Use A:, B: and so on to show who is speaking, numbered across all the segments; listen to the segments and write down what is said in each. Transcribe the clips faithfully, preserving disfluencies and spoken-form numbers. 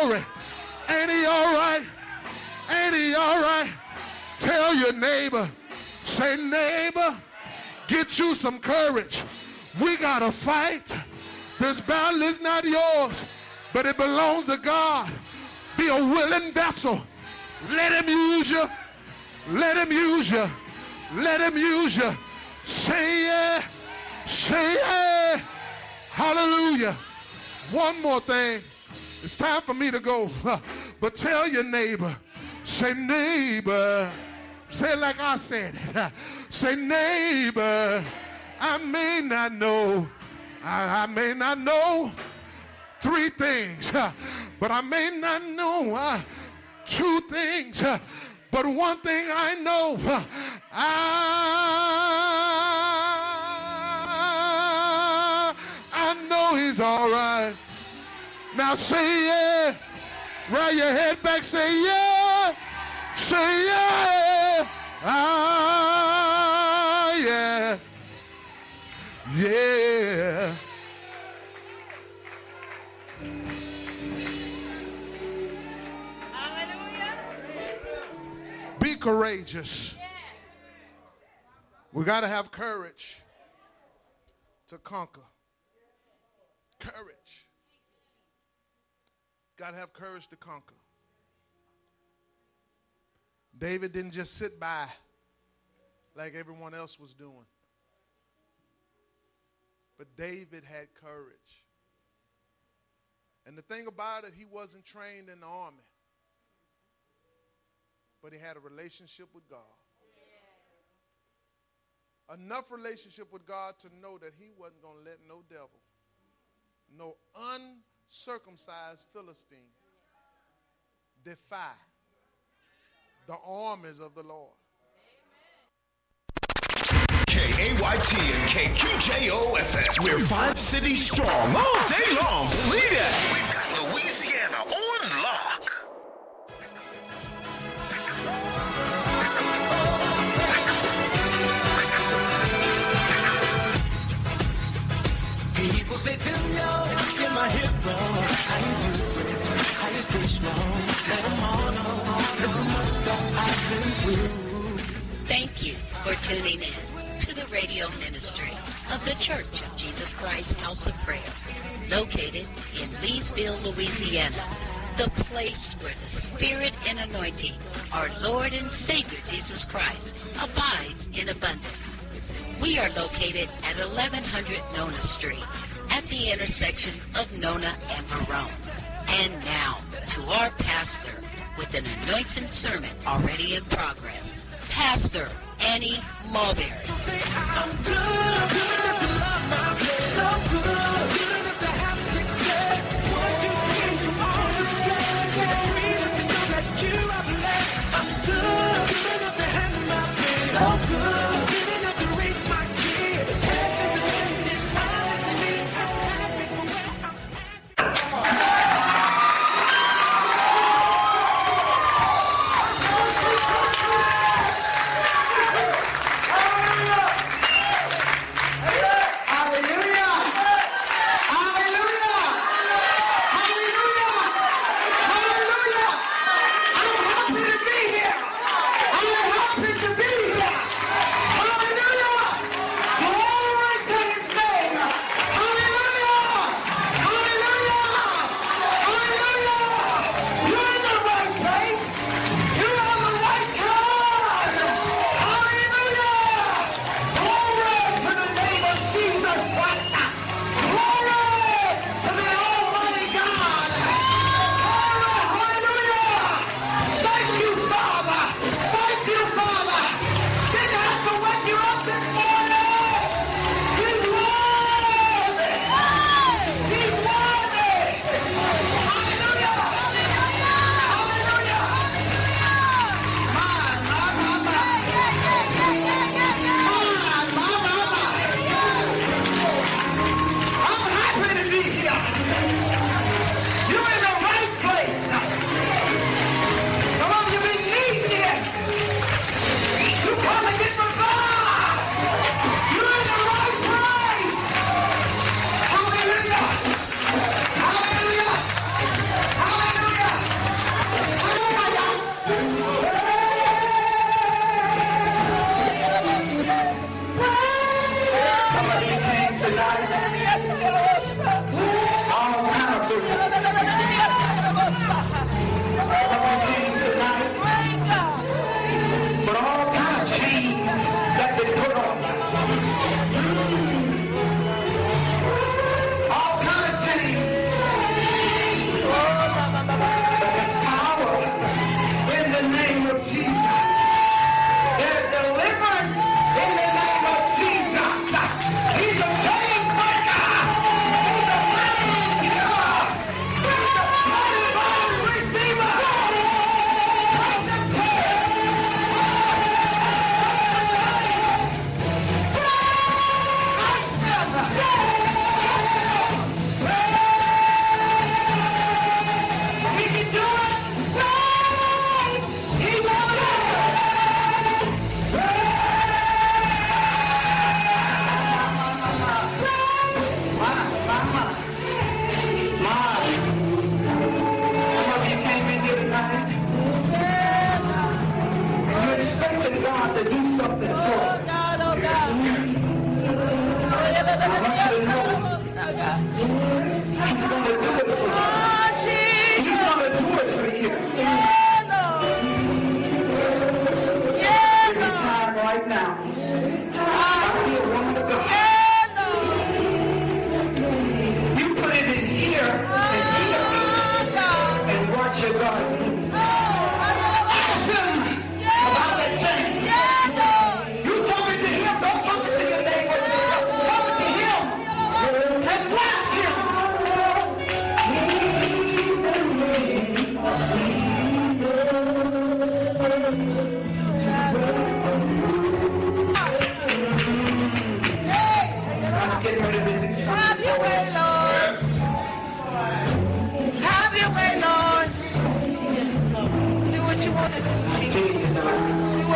A: Glory. Ain't he all right? Ain't he all right? Tell your neighbor, say, neighbor, get you some courage. We got to fight. This battle is not yours, but it belongs to God. Be a willing vessel. Let him use you. Let him use you. Let him use you. Say yeah. Say yeah. Hallelujah. One more thing. It's time for me to go. But tell your neighbor. Say, neighbor. Say it like I said it. Say, neighbor. I may not know. I, I may not know three things. But I may not know uh, two things. Uh, but one thing I know. Uh, I, I know he's all right. Now say yeah. Roll your head back. Say yeah. Say yeah. Ah, yeah. Yeah. Be courageous. We got to have courage to conquer. Courage. Got to have courage to conquer. David didn't just sit by like everyone else was doing. But David had courage. And the thing about it, he wasn't trained in the army. But he had a relationship with God. Yeah. Enough relationship with God to know that he wasn't going to let no devil, no uncircumcised Philistine defy the armies of the Lord.
B: K A Y T and K Q J O F M. We're five cities strong all day long. Believe that. We've got Louisiana on lock.
C: People say, Tim, yo, you're my hero. How you do it? How you stay strong? Let them all know. There's so much that I've been through.
D: Thank you for tuning in to the radio ministry of the Church of Jesus Christ House of Prayer, located in Leesville, Louisiana, the place where the Spirit and anointing, our Lord and Savior Jesus Christ, abides in abundance. We are located at eleven hundred Nona Street, at the intersection of Nona and Marone. And now, to our pastor, with an anointed sermon already in progress, Pastor Annie Mulberry.
C: Say, I'm good, I'm good enough to love myself. So good, good enough to have success. What you came to all the stress, with the freedom to know that you are blessed. I'm good, good enough to handle my business. So good, good enough to raise my kids. Heaven the best in mind to me. I'm happy for where I'm at.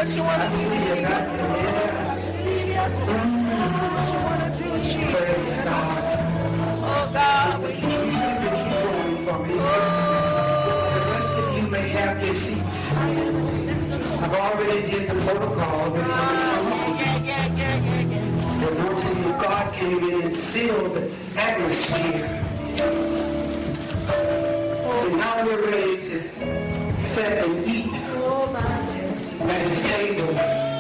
C: what you want to do. What you want to do, Jesus.
E: Praise God.
C: Oh, God.
E: We can use you to keep going for me. The rest of you may have your seats. I've already did the protocol before the songs. The anointing of God came in and sealed the atmosphere. And now we're ready to sit and eat at his table.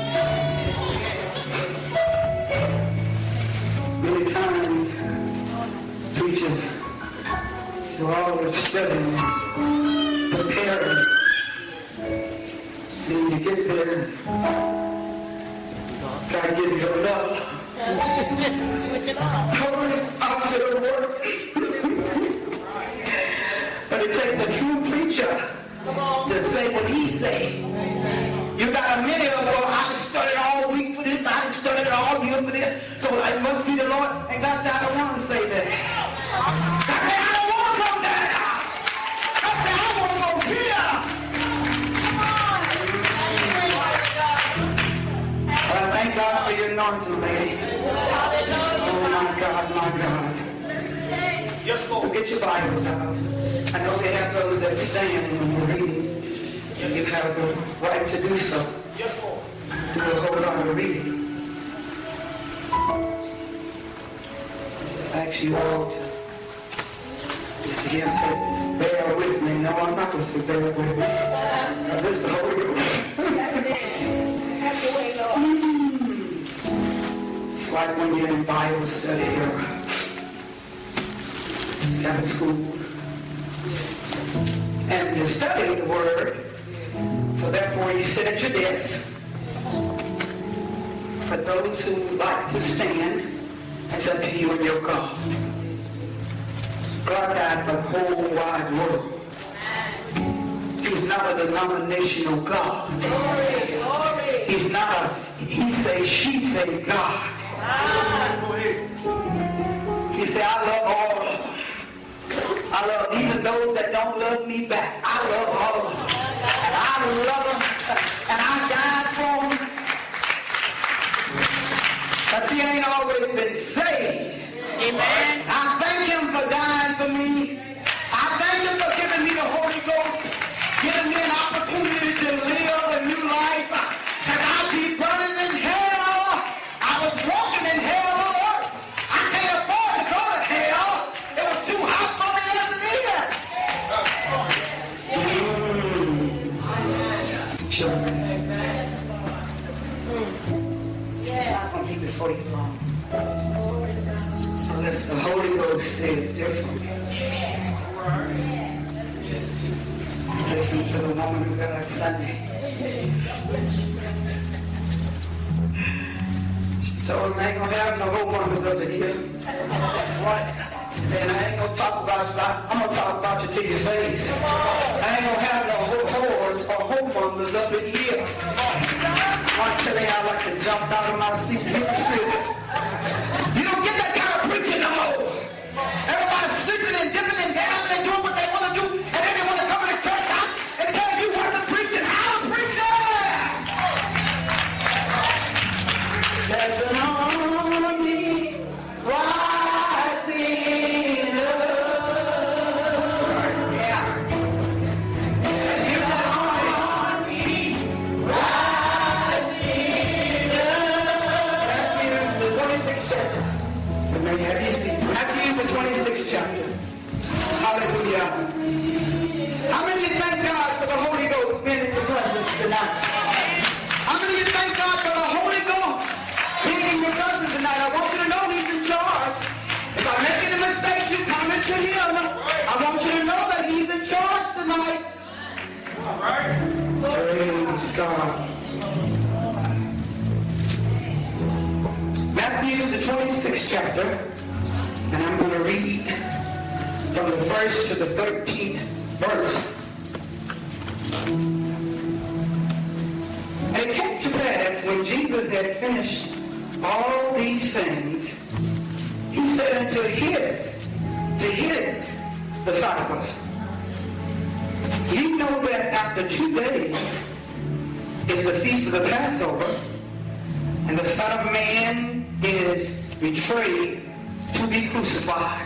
E: Many times, preachers were always studying, preparing. Then you get there, God give you love. Totally opposite of work. But it takes a true preacher to say what he say. You got a minute of, well, I just studied all week for this, I just studied all year for this, so it must be the Lord. And God said, I don't want to say that. God said, I don't want to go there. God said, I want to go here. Well, I thank God for your anointing, lady. Oh, my God, my God. Yes, Lord. Get your Bibles out. I know they have those that stand when we're reading. You have the right to do so. Yes, Lord. We'll hold on to reading. Just ask you all to just again say, bear with me. No, I'm not going to say bear with me. Because this is the Holy Ghost. It's like when you're in Bible study or Sabbath school. And you're studying the Word. So therefore you sit at your desk. But those who like to stand, it's up to you and your God. God died for the whole wide world. He's not a denominational God. He's not a he say, she say God. He said, I love all of them. I love even those that don't love me back. I love all of them. And I love them. And I died for them. But see, I ain't always been saved. Amen. I thank him for dying for me. I thank him for giving me the Holy Ghost, giving me an opportunity to live a new life. And I'll be burning in hell. I was walking in hell on earth. I can't afford to go to hell. It was too hot for me as it is. Mm. Sure. It's not going to keep it for you long. Unless the Holy Ghost says different. Listen to the woman of God Sunday. She told him I ain't going to have no homeowners up in here. She said, I ain't going to talk about you. I'm going to talk about you to your face. I ain't going to have no whores or homeowners up in here. I'm telling you, I like to jump out of my seat. You can sit. You don't get that kind of preaching no more. Everybody's sleeping and dipping and dabbing and doing what they want to do, and then they want to come to the church house and tell you what to preach and how to preach there. There's an army rising up. Yeah. And you have an army rising up. Matthew, the twenty-sixth chapter. And may you have your seats. Matthew, the twenty-sixth chapter. Hallelujah. How many of you thank God for the Holy Ghost being in your presence tonight? How many of you thank God for the Holy Ghost being in your presence tonight? I want you to know he's in charge. If I'm making a mistake, you come into him. I want you to know that he's in charge tonight. All right. Praise God. Matthew, the twenty-sixth chapter, and I'm going to read from the first to the thirteenth verse. And it came to pass when Jesus had finished all these things, he said unto his, to his disciples, you know that after two days is the feast of the Passover, and the Son of Man is betrayed to be crucified.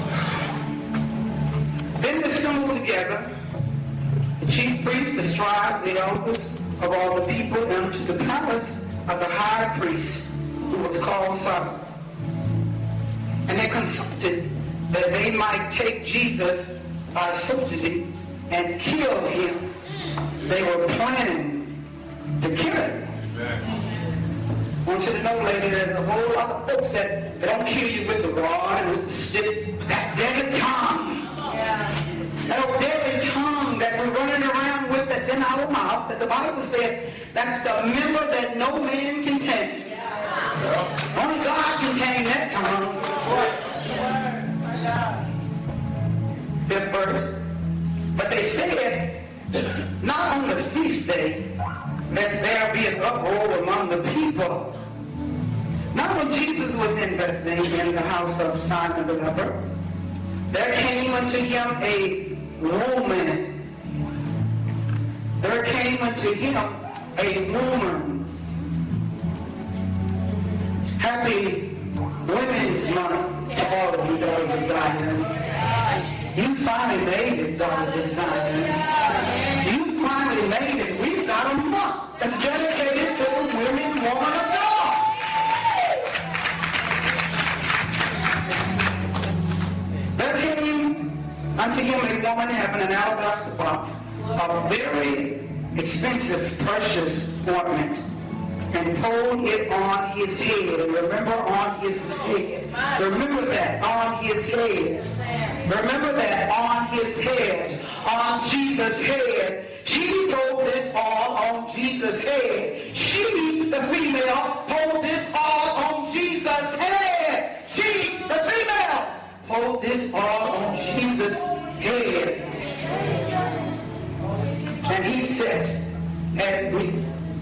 E: Then they assembled together the chief priests, the scribes, the elders of all the people, unto the palace of the high priest, who was called Cyrus. And they consulted that they might take Jesus by subtlety and kill him. They were planning to kill him. I want you to know, lady, there's a whole lot of folks that they don't kill you with the rod and with the stick. That deadly tongue. That deadly tongue that we're running around with that's in our mouth, that the Bible says that's the member that no man can tame. Only God can tame that tongue. Fifth verse. But they said, not on the feast day, lest there be an uproar among the people. Not when Jesus was in Bethany in the house of Simon the leper, there came unto him a woman. There came unto him a woman. Happy Women's Month to all of you daughters of Zion. You finally made it, daughters of Zion. You finally made it. We've got a month that's dedicated to the women, woman of God. There came unto him a woman having an alabaster box of very expensive, precious ointment, and poured it on his head. And remember, on his head. Remember that, on his head. Remember that, on his head. On Jesus' head. She poured this all on Jesus' head. She, the female, poured this all on Jesus' head. She, the female, poured this all on Jesus' head. And he said, and we.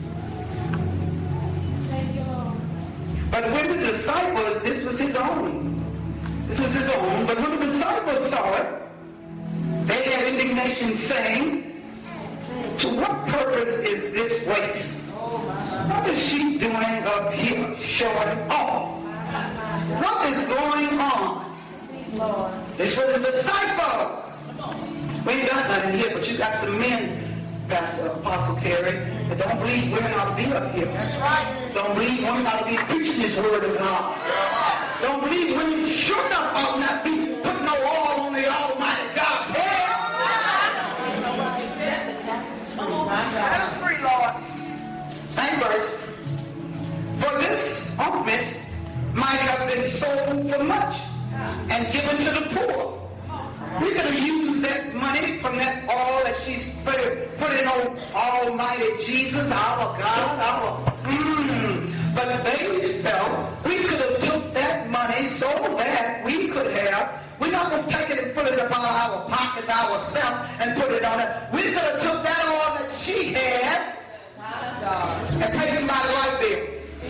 E: But when the disciples, this was his own. This was his own. But when the disciples saw it, they had indignation, saying, to what purpose is this waste? What is she doing up here showing off? What is going on? This was the disciples. We ain't got nothing here, but you got some men, Pastor Apostle Carey, that don't believe women ought to be up here. That's right. Don't believe women ought to be preaching this word of God. Don't believe women sure enough ought not be putting no oil on the Almighty God's head. Set them free, Lord. Same verse. For this ointment might have been sold for much and given to the poor. We could have used that money from that oil that she's put, put in on Almighty Jesus, our God, our mm. But they felt we could have took that money so that we could have. We're not going to take it and put it upon our pockets ourselves and put it on it. We could have took that oil that she had and paid somebody right there.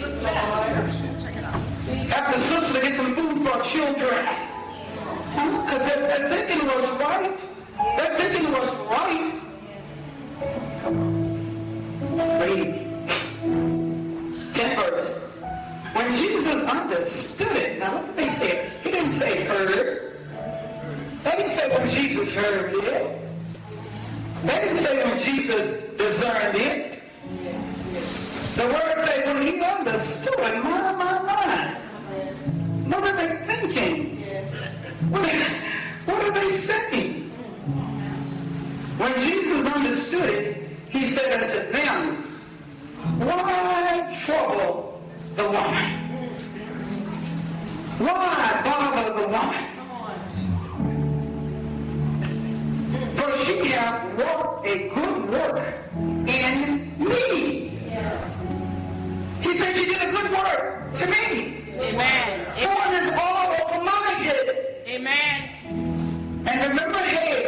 E: Help the sister to get some food for her children. Because their, their thinking was right. Their thinking was right. Read. Ten verse. When Jesus understood it, now what did they say? He didn't say heard. They didn't say when Jesus heard it. They didn't say when Jesus discerned it. The word say when he understood. My, my, my. What are they thinking? What, what are they saying? When Jesus understood it, he said unto them, why trouble the woman? Why bother the woman? For she hath worked a good work in me. He said she did a good work to me.
F: Amen.
E: One is all over my head.
F: Amen.
E: And remember head.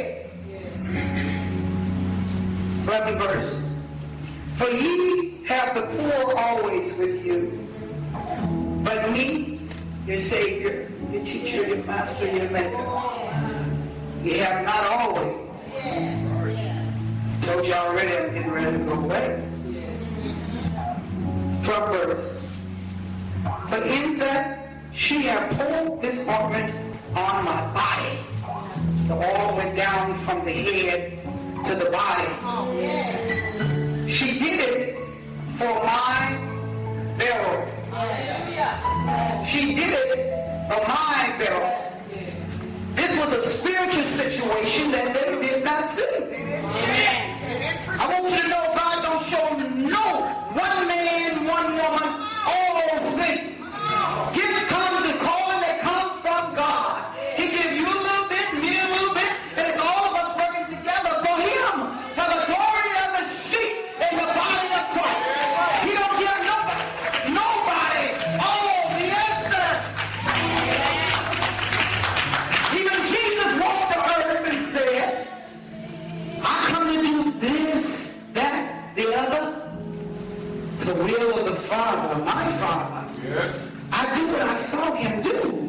E: eleventh verse. For ye have the poor always with you, but me, your Savior, your teacher, your master, your maker, ye have not always. Told you already I'm getting ready to go away. twelfth verse. But in that she had poured this ointment on my body. The oil went down from the head to the body.
G: Oh, yes.
E: She did it for my burial. She did it for my burial. This was a spiritual situation that they did not see. I want you to know God don't show no one man, one woman, all things. Gifts comes and calling that comes from God. He gives you a little bit, me a little bit, and it's all of us working together for Him, for the glory of the sheep in the body of Christ. He don't give nobody, nobody all the answers. Even Jesus walked the earth and said, I come to do this, that, the other, the will of the Father, my Father.
A: Yes.
E: I do what I saw Him do.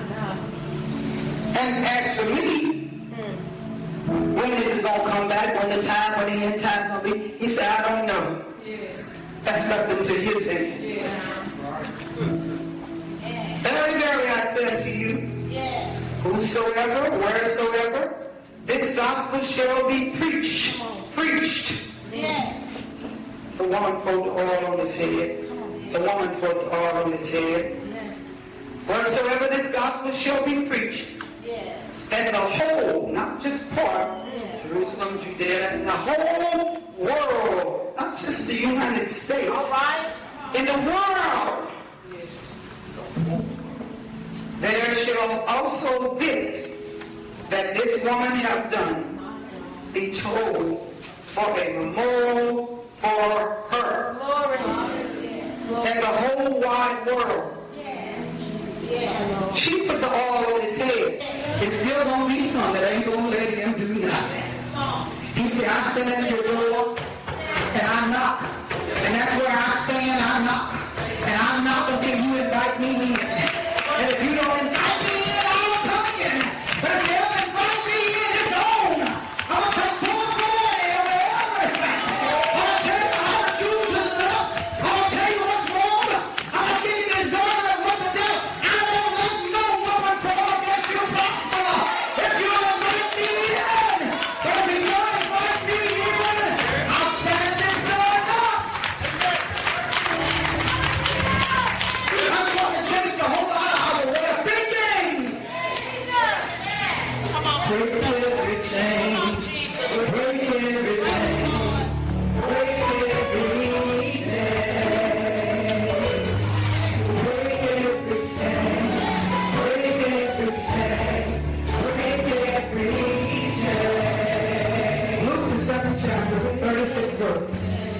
E: And as for me, when this is going to come back, when the time, when the end time's going to be, He said, I don't know.
G: Yes.
E: That's up into His hands.
G: Yes.
E: Very, very, I say unto you,
G: Yes.
E: whosoever, wheresoever, this gospel shall be preached. Preached.
G: Yes.
E: The woman put the oil on his head. The woman put the oil on his head.
G: Yes.
E: Wheresoever this gospel shall be preached,
G: Yes.
E: and the whole, not just part, Jerusalem, Judea, and the whole world, not just the United States,
G: All right.
E: in the world, there shall also this, that this woman have done, be told for a memorial for her,
G: Glory.
E: and the whole wide world.
G: Yes.
E: She put the oil on his head. It's still gonna be some that ain't gonna let him do nothing. He said, I stand at your door and I knock. And that's where I stand, I knock. And I knock until you invite me in. And if you don't invite me in, I won't come in. But if you ever invite me in, it's on. I'm gonna take full authority over everything. I'm gonna tell you how to do to the left. I'm gonna tell you what's wrong. I'm gonna give you the discernment of what to do. I won't let no woman crawl against you prosper. If you invite me in, but if you don't invite me in, I'll stand and turn up. That's what it takes to hold out our way of thinking. Break every chain. Break every chain. Break every chain. Break every chain. Break every chain. Break every chain. Luke the second chapter, thirty-sixth verse.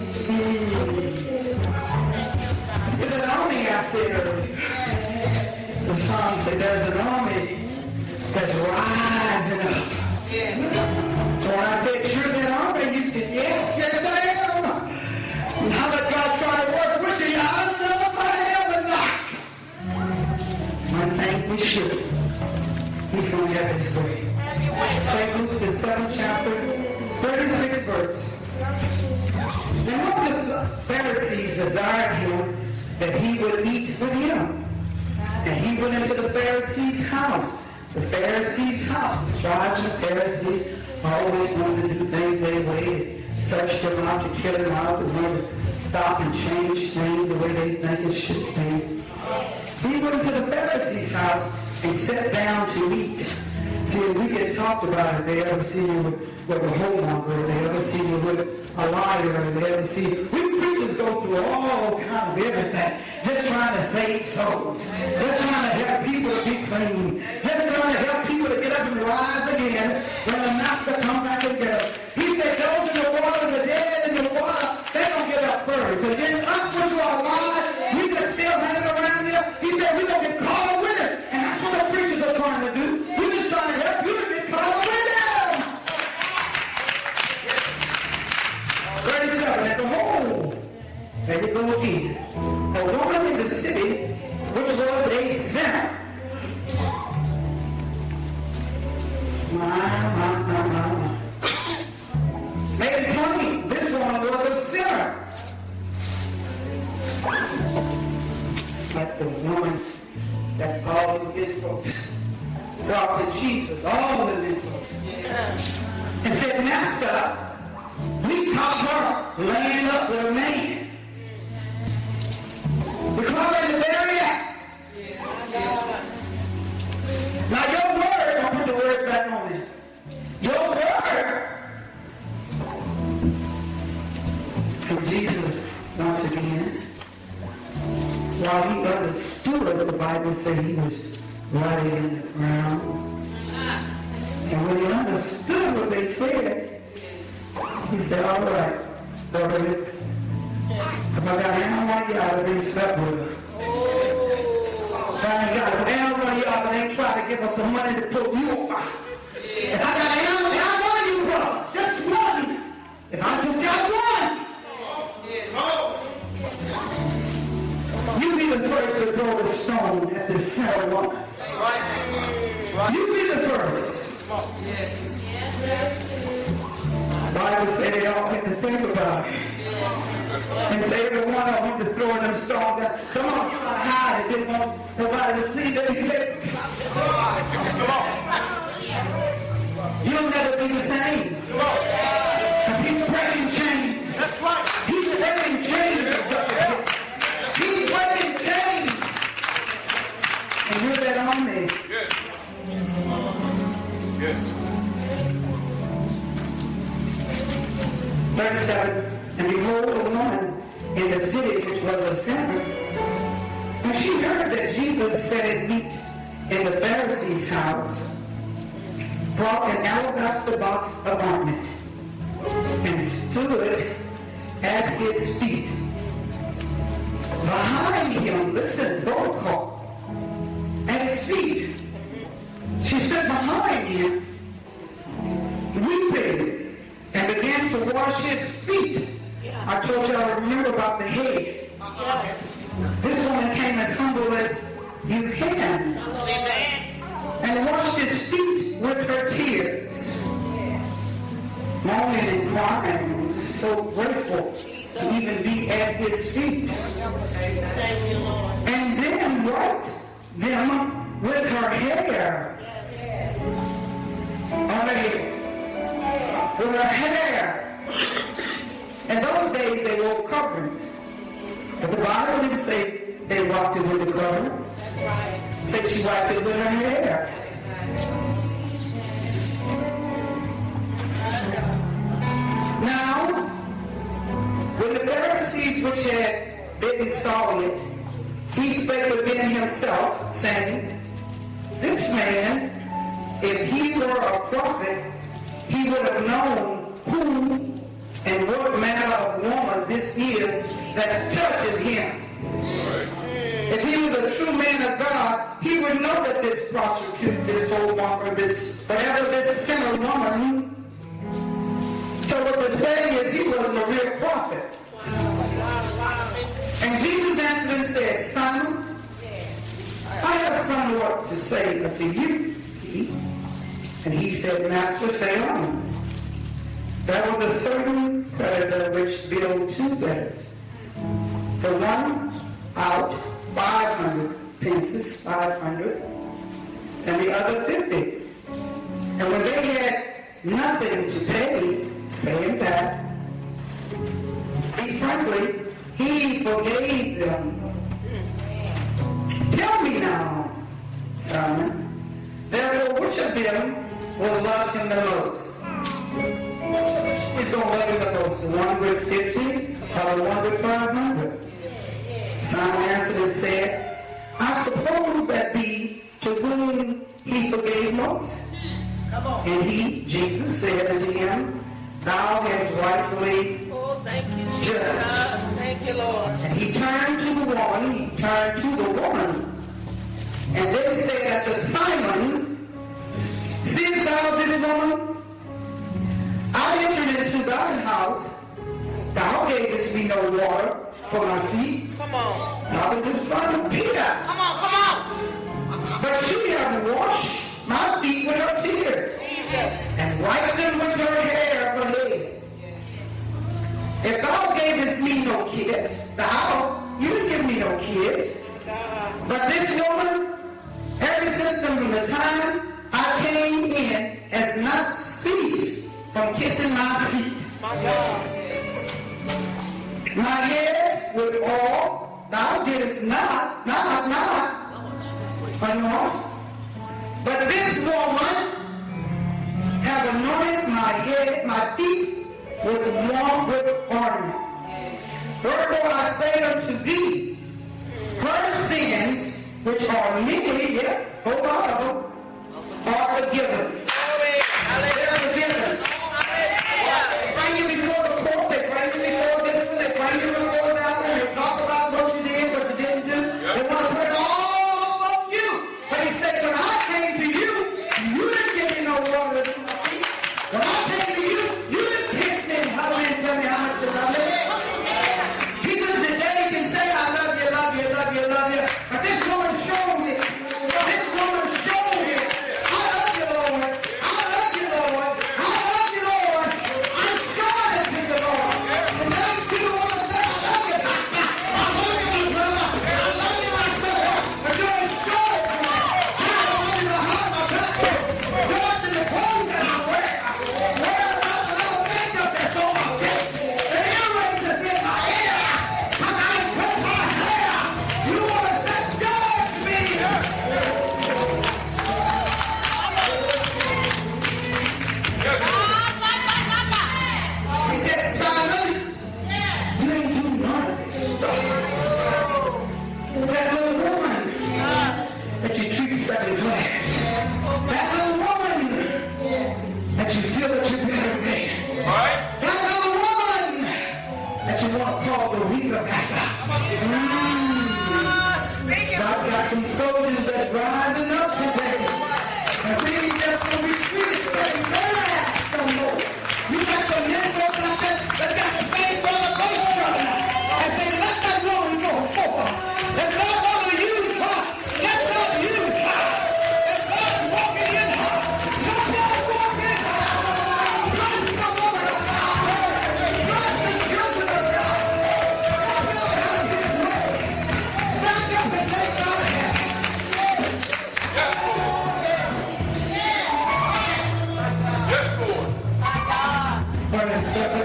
E: There's an army, I said earlier. The song said there's an army that's rising up. So when I said, you're that army, you said, yes, yes, I am. And how did God try to work with you? I know my heaven knock. One thing we should. He's going to have his way. Saint Luke, the seventh chapter, thirty-sixth verse. And one of the Pharisees desired him that he would eat with him. And he went into the Pharisee's house. The Pharisee's house, the scribes and the Pharisees always wanted to do things their way, search them out to kill them out, they wanted to stop and change things the way they think it should be. He went into the Pharisee's house and sat down to eat. See, we get talked about it. They ever see you with, with a whoremonger, they ever see you with a liar, they ever see you. We preachers go through all kind of everything, just trying to save souls, just trying to help people to be clean, just trying to help people to get up and rise again when the master comes back and get up. He said, those in the water, the dead in the water, they don't get up first. And then us which are alive, we can still hang around here. He said, we're going to get caught with it. And that's what the preachers are trying to do. We're just trying to help you to get caught with them. thirty-seven, and behold, there you go again. A woman in the city which was a sinner. My, my, my, my, my. Made it plain, this woman was a sinner. up, we caught her laying up with a man. We caught her in the very act. Now your word, I'll put the word back on it. Your word. And Jesus, once again, while he understood, the Bible said he was writing in the ground. And when he understood what they said, he said, all right, brother, if I got any one of y'all that ain't slept with her, if I ain't got any one of y'all that ain't tried to give us some money to put you on, if I got any one of you brothers, just one, if I just got one, you be the first to throw the stone at the center woman. You be the first.
C: Yes.
E: The Bible said they all had to think about it. And say every one of them to throw them stones at. Some of them try to hide it, didn't want nobody to see their head. Come on. You'll never be the same. Because he's breaking chains. That's right. He's breaking chains. He's breaking chains. And you're that on me.
A: Yes. Yes.
E: thirty-seven. And behold, a woman in the city which was a sinner, when she heard that Jesus sat at meat in the Pharisee's house, brought an alabaster box of ointment, and stood at his feet. Behind him, listen, protocol, at his feet. She stood behind him, weeping, and began to wash his feet. I told y'all to remember about the head. This woman came as humble as you can. And washed his feet with her tears. Moaning and crying. I'm just so grateful to even be at his feet. And then wiped them with her hair. On her head. With her hair. In those days, they wore coverings. But the Bible didn't say they wiped it with the covering.
C: That's right.
E: It said she wiped it with her hair.
C: That's right.
E: Now, when the Pharisees which had bidden saw it, he spake within himself, saying, this man, if he were a prophet, he would have known who and what manner of woman this is that's touching him. If he was a true man of God, he would know that this prostitute, this old woman, this whatever this sinner woman. So what they're saying is he wasn't a real prophet. And Jesus answered and said, Simon, I have somewhat to say unto you. And he said, Master, say on. There was a certain creditor which billed two debtors. The one out five hundred pences, five hundred, and the other fifty. And when they had nothing to pay, pay him back, he frankly, he forgave them. Tell me now, Simon, therefore which of them will love him the most? He's going to love him the most, the one with fifty or the one with five hundred? Simon answered and said, I suppose that be to whom he forgave most. And he, Jesus, said unto him, thou hast rightfully
C: Oh, thank you, Jesus.
E: judged.
C: Thank you, Lord.
E: And he turned to the woman, he turned to the woman, and then said unto Simon, seest thou this woman? I entered into thy house, thou gavest me no water for my feet.
C: Come on.
E: Now the Simon Peter.
C: Come on, come on.
E: But she hath washed my feet with her tears,
C: Jesus.
E: and wiped them with her hair of her head. If thou gavest me no kiss, thou, you didn't give me no kiss. But this woman, ever since from the time I came in, has not ceased from kissing my feet. My head with oil, thou didst not, not, not, anoint. But this woman have anointed my head, my feet, with warm with ornament. Wherefore I say unto thee, her sins, which are many, yet, hold on,